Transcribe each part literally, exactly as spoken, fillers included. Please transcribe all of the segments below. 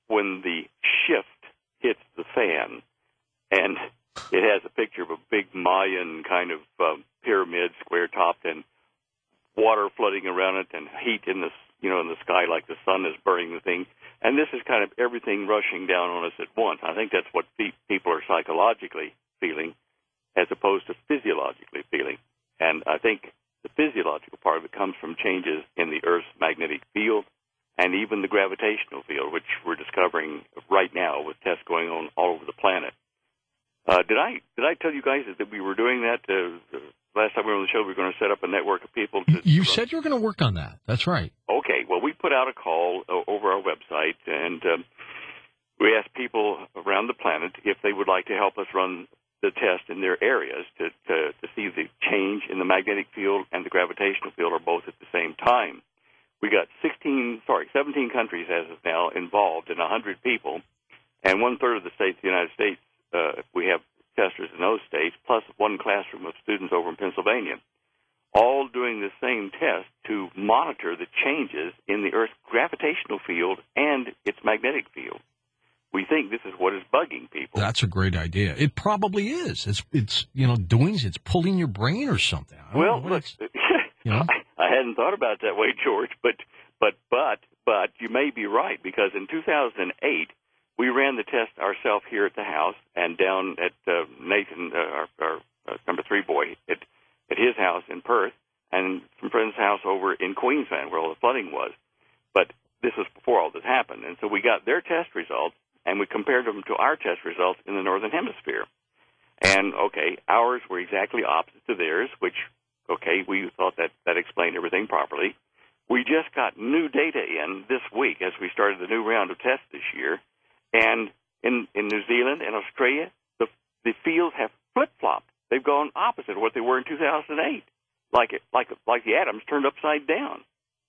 when the shift hits the fan, and it has a picture of a big Mayan kind of um, pyramid, square-topped, and water flooding around it, and heat in the you know in the sky like the sun is burning the thing. And this is kind of everything rushing down on us at once. I think that's what pe- people are psychologically feeling, as opposed to physiologically feeling. And I think the physiological part of it comes from changes in the Earth's magnetic field and even the gravitational field, which we're discovering right now with tests going on all over the planet. Uh, did I did I tell you guys that we were doing that? Uh, last time we were on the show, we were going to set up a network of people. To, you to said you were going to work on that. That's right. Okay. Well, we put out a call uh, over our website, and um, we asked people around the planet if they would like to help us run the test in their areas to, to, to see the change in the magnetic field and the gravitational field are both at the same time. We got sixteen, sorry, seventeen countries as of now involved and one hundred people, and one-third of the states of the United States, uh, we have testers in those states, plus one classroom of students over in Pennsylvania, all doing the same test to monitor the changes in the Earth's gravitational field and its magnetic field. We think this is what is bugging people. That's a great idea. It probably is. It's, it's you know, doing, it's pulling your brain or something. Well, look, you know? I, I hadn't thought about it that way, George, but, but, but, but you may be right, because in two thousand eight, we ran the test ourselves here at the house and down at uh, Nathan, uh, our, our uh, number three boy, at, at his house in Perth, and some friend's house over in Queensland where all the flooding was. But this was before all this happened, and so we got their test results, and we compared them to our test results in the Northern Hemisphere. And, okay, ours were exactly opposite to theirs, which, okay, we thought that that explained everything properly. We just got new data in this week as we started the new round of tests this year, and in, in New Zealand and Australia, the, the fields have flip-flopped. They've gone opposite of what they were in two thousand eight, like it, like like the atoms turned upside down.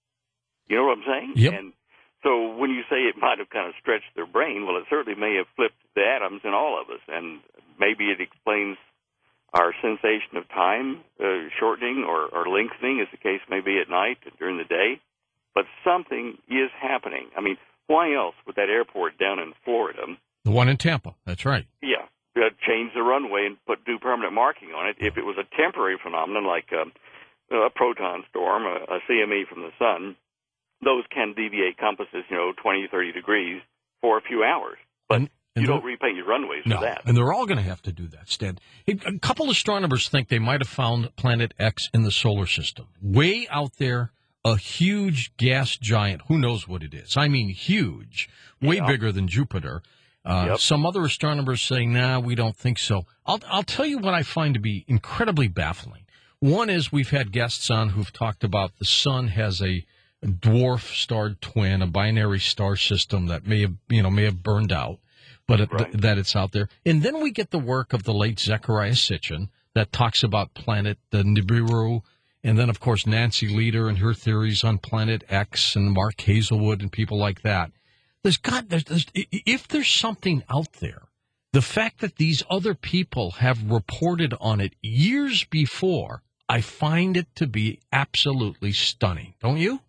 You know what I'm saying? Yep. And so when you say it might have kind of stretched their brain, well, it certainly may have flipped the atoms in all of us, and maybe it explains our sensation of time uh, shortening or, or lengthening, as the case may be at night and during the day. But something is happening. I mean, why else would that airport down in Florida, the one in Tampa, that's right, yeah, uh, change the runway and put do permanent marking on it? If it was a temporary phenomenon like um, a proton storm, a, a C M E from the sun, those can deviate compasses, you know, twenty, thirty degrees for a few hours. But and, and you don't repaint your runways no, for that. And they're all going to have to do that, Stan. A couple astronomers think they might have found Planet X in the solar system. Way out there, a huge gas giant. Who knows what it is? I mean, huge. Way yeah. bigger than Jupiter. Uh, yep. Some other astronomers say, nah, we don't think so. I'll, I'll tell you what I find to be incredibly baffling. One is we've had guests on who've talked about the sun has a dwarf star twin, a binary star system that may have, you know, may have burned out, but it, right. th- that it's out there. And then we get the work of the late Zecharia Sitchin that talks about planet the Nibiru, and then, of course, Nancy Lieder and her theories on Planet X and Mark Hazelwood and people like that. There's got, there's, there's, if there's something out there, the fact that these other people have reported on it years before, I find it to be absolutely stunning. Don't you?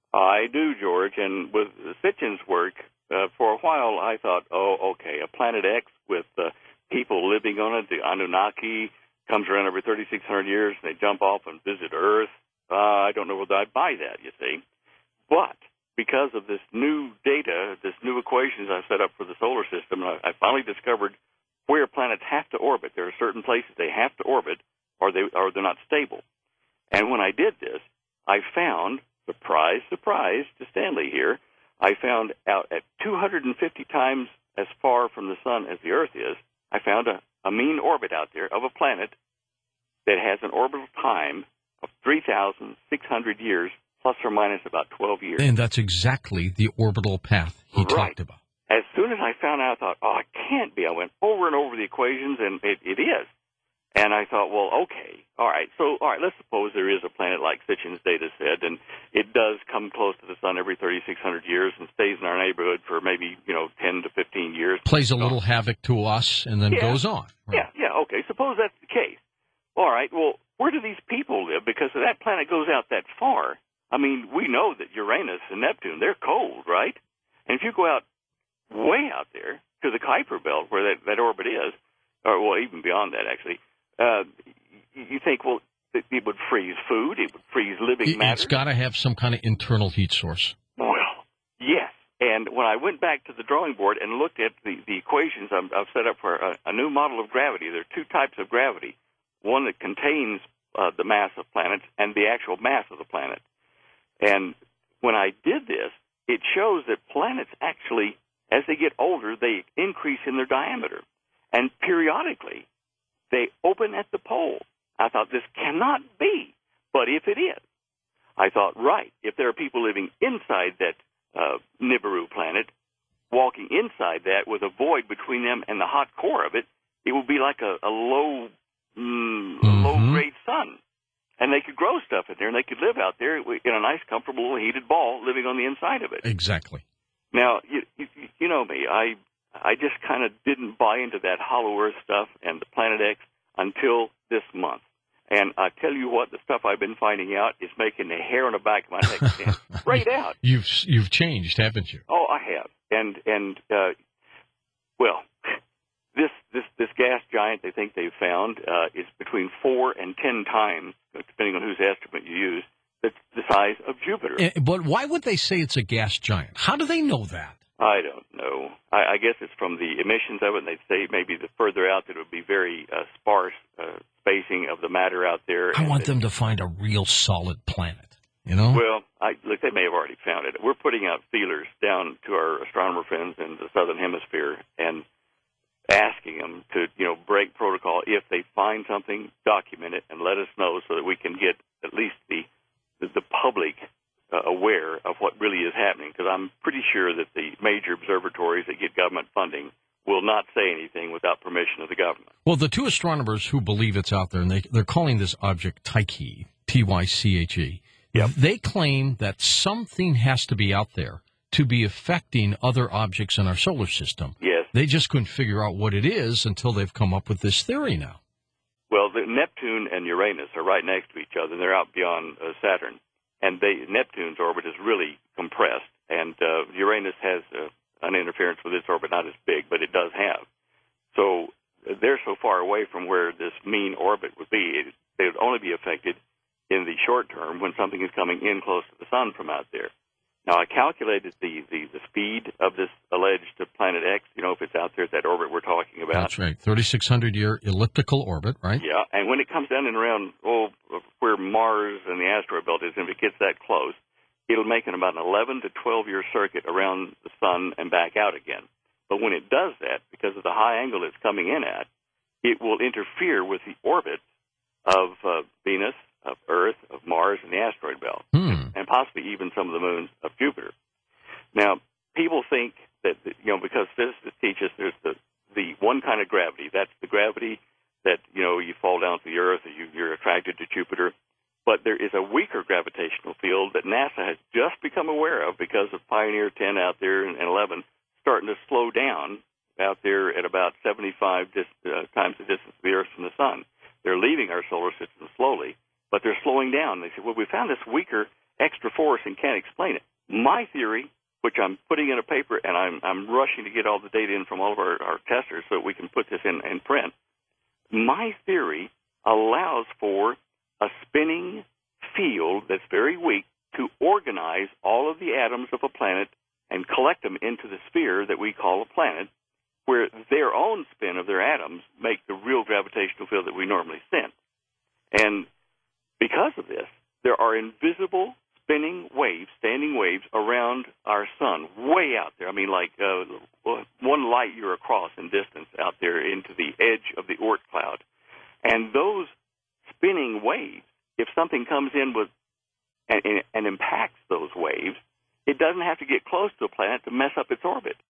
I do, George. And with Sitchin's work, uh, for a while I thought, oh, okay, a Planet X with uh, people living on it, the Anunnaki, comes around every thirty-six hundred years, and they jump off and visit Earth. Uh, I don't know whether I'd buy that, you see. But because of this new data, this new equations I set up for the solar system, I, I finally discovered where planets have to orbit. There are certain places they have to orbit, or, they, or they're not stable. And when I did this, I found, surprise, surprise to Stanley here, I found out at two hundred fifty times as far from the sun as the Earth is, I found a, a mean orbit out there of a planet that has an orbital time of three thousand six hundred years, plus or minus about twelve years. And that's exactly the orbital path he right. talked about. As soon as I found out, I thought, oh, it can't be. I went over and over the equations, and it, it is. And I thought, well, okay, all right. So, all right, let's suppose there is a planet like Sitchin's data said, and it does come close to the sun every thirty-six hundred years and stays in our neighborhood for maybe, you know, ten to fifteen years. Plays a little havoc to us and then yeah. goes on. Right. Yeah, yeah, okay. Suppose that's the case. All right, well, where do these people live? Because if that planet goes out that far, I mean, we know that Uranus and Neptune, they're cold, right? And if you go out way out there to the Kuiper belt where that, that orbit is, or well, even beyond that, actually, uh, you think, well, it, it would freeze food, it would freeze living it, matter. It's got to have some kind of internal heat source. Well, yes. And when I went back to the drawing board and looked at the, the equations I'm, I've set up for a, a new model of gravity, there are two types of gravity, one that contains uh, the mass of planets and the actual mass of the planet. And when I did this, it shows that planets actually, as they get older, they increase in their diameter. And periodically, they open at the pole. I thought, this cannot be. But if it is, I thought, right, if there are people living inside that uh, Nibiru planet, walking inside that with a void between them and the hot core of it, it would be like a, a low, mm, mm-hmm. low-grade sun. And they could grow stuff in there, and they could live out there in a nice, comfortable, heated ball living on the inside of it. Exactly. Now, you, you, you know me. I I just kind of didn't buy into that Hollow Earth stuff and the Planet X until this month. And I tell you what, the stuff I've been finding out is making the hair on the back of my neck stand straight out. You've you've changed, haven't you? Oh, I have. And, and uh, well, this, this, this gas giant they think they've found uh, is between four and ten times, depending on whose estimate you use, the, the size of Jupiter. Uh, but why would they say it's a gas giant? How do they know that? I don't know. I, I guess it's from the emissions of it, and they say maybe the further out that it would be very uh, sparse uh, spacing of the matter out there. I want them to find a real solid planet, you know? Well, I, look, they may have already found it. We're putting out feelers down to our astronomer friends in the southern hemisphere and asking them to, you know, break protocol. If they find something, document it and let us know so that we can get at least the the, the public uh, aware of what really is happening. Because I'm pretty sure that the major observatories that get government funding will not say anything without permission of the government. Well, the two astronomers who believe it's out there, and they, they're calling this object Tyche, T Y C H E. Yep. They claim that something has to be out there to be affecting other objects in our solar system. Yes. They just couldn't figure out what it is until they've come up with this theory now. Well, the Neptune and Uranus are right next to each other, and they're out beyond uh, Saturn. And they, Neptune's orbit is really compressed, and uh, Uranus has uh, an interference with its orbit, not as big, but it does have. So uh, they're so far away from where this mean orbit would be, it, they would only be affected in the short term when something is coming in close to the sun from out there. Now, I calculated the, the, the speed of this alleged Planet X, you know, if it's out there at that orbit we're talking about. That's right, thirty-six hundred year elliptical orbit, right? Yeah, and when it comes down and around, oh, where Mars and the asteroid belt is, and if it gets that close, it'll make an about an eleven to twelve year circuit around the sun and back out again. But when it does that, because of the high angle it's coming in at, it will interfere with the orbit of uh, Venus, of Earth, of Mars, and the asteroid belt, hmm. and possibly even some of the moons of Jupiter. Now, people think that, you know, because physicists teach us there's the, the one kind of gravity. That's the gravity that, you know, you fall down to the Earth, or you, you're attracted to Jupiter. But there is a weaker gravitational field that NASA has just become aware of because of Pioneer ten out there and eleven starting to slow down out there at about seventy-five dis, uh, times the distance of the Earth from the sun. They're leaving our solar system slowly, but they're slowing down. They said, well, we found this weaker extra force and can't explain it. My theory, which I'm putting in a paper, and I'm, I'm rushing to get all the data in from all of our, our testers so that we can put this in, in print, my theory allows for a spinning field that's very weak to organize all of the atoms of a planet and collect them into the sphere that we call a planet, where their own spin of their atoms make the real gravitational field that we normally sense. And because of this, there are invisible spinning waves, standing waves around our sun, way out there. I mean, like uh, one light year across in distance out there into the edge of the Oort cloud. And those spinning waves, if something comes in with and, and impacts those waves, it doesn't have to get close to a planet to mess up its orbit.